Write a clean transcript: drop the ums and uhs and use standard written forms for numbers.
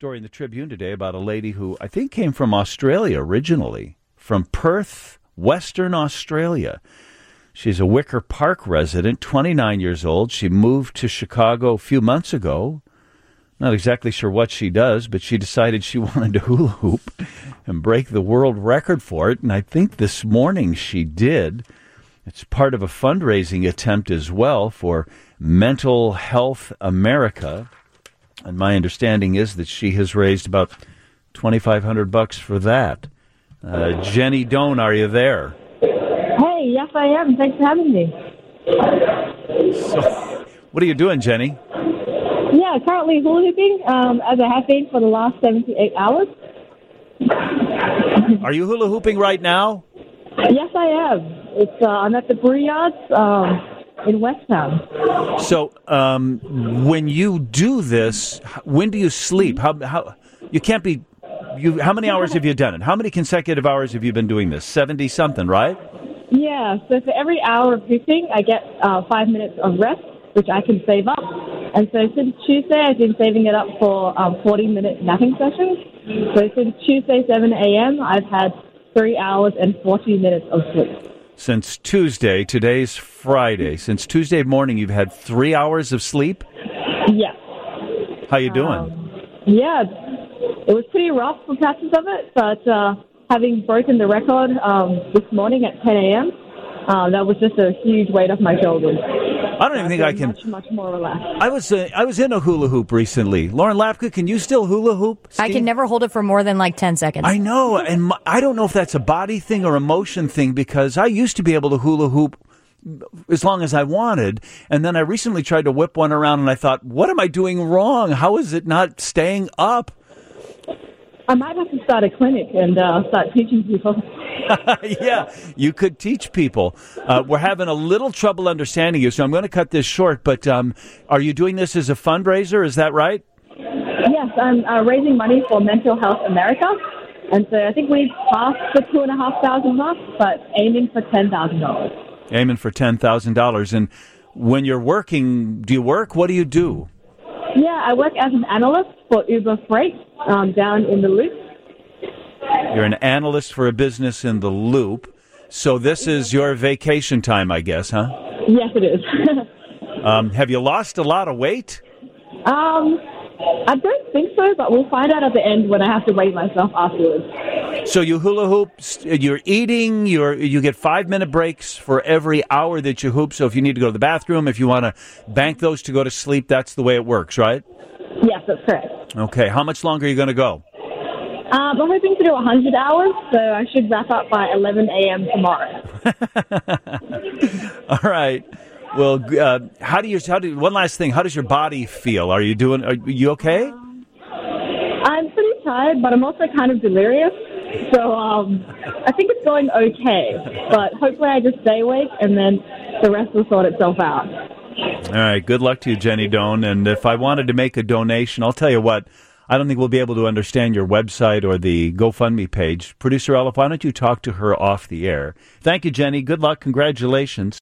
Story in the Tribune today about a lady who I think came from Australia originally, from Perth, Western Australia. She's a Wicker Park resident, 29 years old. She moved to Chicago a few months ago. Not exactly sure what she does, but she decided she wanted to hula hoop and break the world record for it, and I think this morning she did. It's part of a fundraising attempt as well for Mental Health America. And my understanding is that she has raised about $2,500 for that. Jenny Doan, are you there? Hey, yes I am. Thanks for having me. So, what are you doing, Jenny? Yeah, currently hula hooping, as I have been for the last 78 hours. Are you hula hooping right now? Yes, I am. I'm at the Brew Yards in Westtown. So, when you do this, when do you sleep? How you can't be. How many hours have you done it? How many consecutive hours have you been doing this? 70-something, right? Yeah. So for every hour of hooping, I get 5 minutes of rest, which I can save up. And so since Tuesday, I've been saving it up for 40-minute napping sessions. So since Tuesday, 7 a.m., I've had 3 hours and 40 minutes of sleep. Since Tuesday, today's Friday. Since Tuesday morning, you've had 3 hours of sleep? Yes. How you doing? Yeah, it was pretty rough for patches of it, but having broken the record this morning at 10 a.m., that was just a huge weight off my shoulders. I don't even think I can. Much more relaxed. I was in a hula hoop recently. Lauren Lapka, can you still hula hoop? Steve? I can never hold it for more than like 10 seconds. I know, and I don't know if that's a body thing or emotion thing, because I used to be able to hula hoop as long as I wanted, and then I recently tried to whip one around, and I thought, what am I doing wrong? How is it not staying up? I might have to start a clinic and start teaching people. Yeah, you could teach people. We're having a little trouble understanding you, so I'm going to cut this short. But are you doing this as a fundraiser? Is that right? Yes, I'm raising money for Mental Health America. And so I think we've passed the $2,500 mark, but aiming for $10,000. Aiming for $10,000. And when you're working, do you work? What do you do? Yeah, I work as an analyst for Uber Freight down in the Loop. You're an analyst for a business in the Loop. So this is your vacation time, I guess, huh? Yes, it is. Have you lost a lot of weight? I don't think so, but we'll find out at the end when I have to weigh myself afterwards. So you hula hoop, you're eating, you get 5-minute breaks for every hour that you hoop. So if you need to go to the bathroom, if you want to bank those to go to sleep, that's the way it works, right? Yes, that's correct. Okay, how much longer are you going to go? I'm hoping to do 100 hours, so I should wrap up by 11 a.m. tomorrow. All right. Well, one last thing, how does your body feel? Are you okay? I'm pretty tired, but I'm also kind of delirious. So I think it's going okay, but hopefully I just stay awake and then the rest will sort itself out. All right, good luck to you, Jenny Doan. And if I wanted to make a donation, I'll tell you what, I don't think we'll be able to understand your website or the GoFundMe page. Producer Olive, why don't you talk to her off the air? Thank you, Jenny. Good luck. Congratulations.